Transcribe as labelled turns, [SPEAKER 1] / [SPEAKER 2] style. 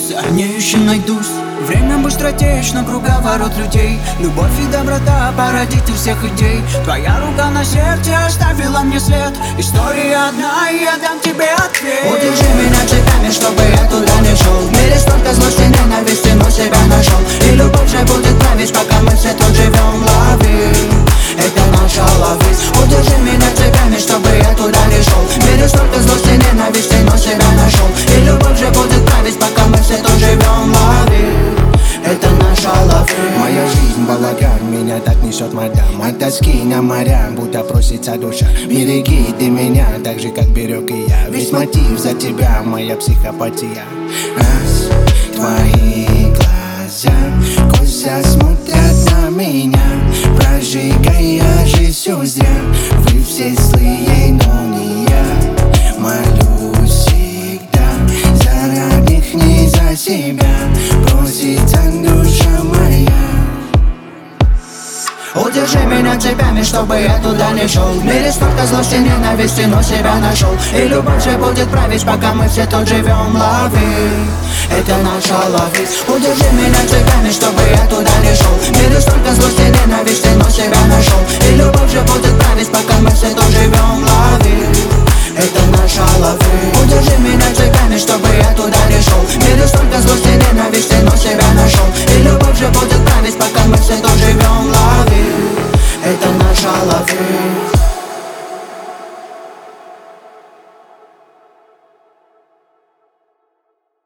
[SPEAKER 1] За ней еще найдусь. Время быстротечно, круговорот людей. Любовь и доброта, породитель всех идей. Твоя рука на сердце оставила мне след. История одна, и я дам тебе ответ. Удержи меня цепями, чтобы я туда не шел. В мире столько злости, ненависти, но себя нашел. И любовь же будет править, пока мы все тут живем. Лови, это наша ловись. Удержи меня цепями, чтобы я туда не шел. В мире столько злости, ненависти, но себя нашел. И любовь же будет править, пока мы все тут живем. Лови, это наша ловь.
[SPEAKER 2] Моя жизнь балаган, меня так несет мадам. От тоски на моря, будто просится душа. Береги ты меня, так же как берег и я. Весь мотив за тебя, моя психопатия. Раз, твои глаза косо смотрят на меня, прожигая жизнь всю зря. Вы все злые, но не я. Молюсь всегда за родных, не за себя. Просится душа моя.
[SPEAKER 1] Удержи меня цепями, чтобы я туда не шел. В мире столько злости, ненависти, но себя нашел. И любовь же будет править, пока мы все тут живем. Лови, это наша ловись. Удержи меня цепями, чтобы я туда не шел. В мире столько злости, ненависти, но себя нашел. И любовь же будет править, пока мы все тут живем. Лови, это наша ловись. Удержи меня цепями, чтобы я туда не шел. В мире столько злости, ненависти, но себя нашел. И любовь же будет править, пока мы все тут живем. Лови, это наша ловись.